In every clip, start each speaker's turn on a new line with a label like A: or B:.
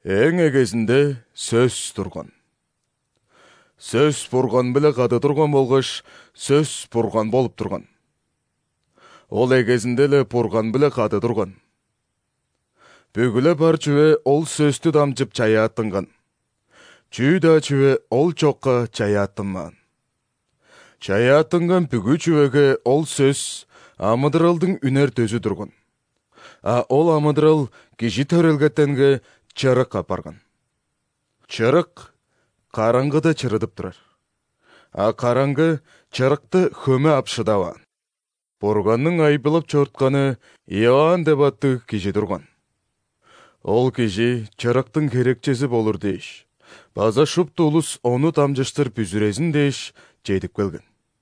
A: Эң эгесинде сөз турган. Сөз Бурган биле каты турган болгоч, сөз Бурган болуп турган. Ол эгесинде эле Бурган биле каты турган. Бүгүлө бар чүбө ол сөздү дамжып чаяаттынган. Чүйда чүбө ол чокка чаяаттынман. Чаяаттынган бүгү чүбөгө ол сөз амыдыралдың үнер төзү турган. Ол амыдырал киши төрөлгөттенге чырык апарган. Чырык караңгыда чырыдып турар. Караңгы чырыкты хөмө апшыдабан. Бурганның айбылып чортканы Иоанн деп аттуу киши турган. Ол киши чырыктың керекчеси болур дейш. База шупту улус ону тамжыштыр бүзүрезин дейш жетип келген.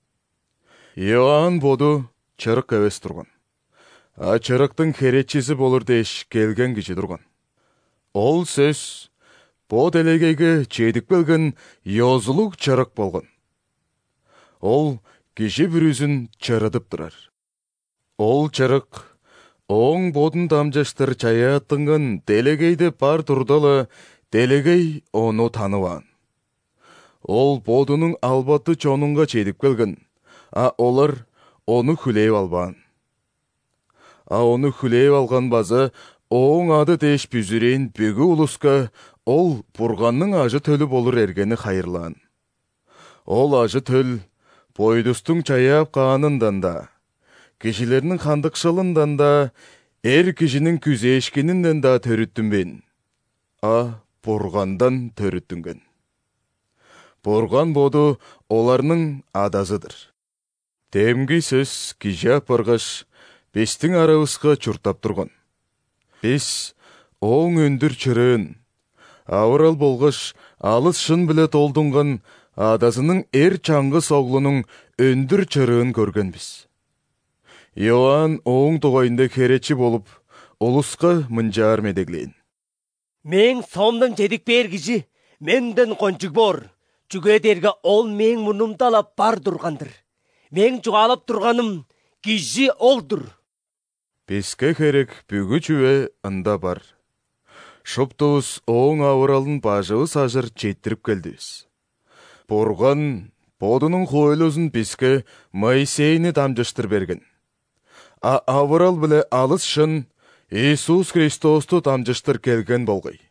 A: Иоанн боду чырык эбес турган. Чырыктың керекчеси болур дейш келген киши турган. Ол сөз бо делегейге жетип келген йозулук чырык болгон. Ол киши бүрүзүн чырыдып турар. Ол чырык оң бодун дамжаштыр чаяаттынган делегейде бар турдала делегей ону таныбан. Ол бодунун албаты чонунга жетип келген, олар ону хүлейип албан. Ону хүлейип алган база оң ады деш бүзүрейин бүгү улуска ол Бурганның ажы төлү болур эргени хайырлан. Ол ажы төл бойдустуң чаяап каанындан да, кишилердин хандыкшылындан да, эр кишинин күзээшкининден да төрүттүнбен. Бургандан төрүттүнген. Бурган боду оларның адазыдыр. Демги сөз киши апаргаш, биздин арабызга чуртап турган. Биз оң өндүр чырыын, авырал болгоч алыс шын биле толдунган адазынын эр чаңгыс оглунун өндүр чырыын көргөнбүз. Иоанн оң тогойунда керечи болуп, улуска мынжаар медеглейин.
B: Мен сомдон жедик бээр киши менден кончук бор. Чүгөдерге ол мен мурнумда бар тургандыр. Мен жуалып турганым киши олдур.
A: Бизге керек бүгү чүбө ында бар. Шуптубуз оң авыралын бажыбыз ажыр жеттирип келдибиз. Бурган бодунун хойлозун бизге Моисейни дамжыштыр берген. Авырал биле алыс шын Иисус Христосту дамжыштыр келген болгой.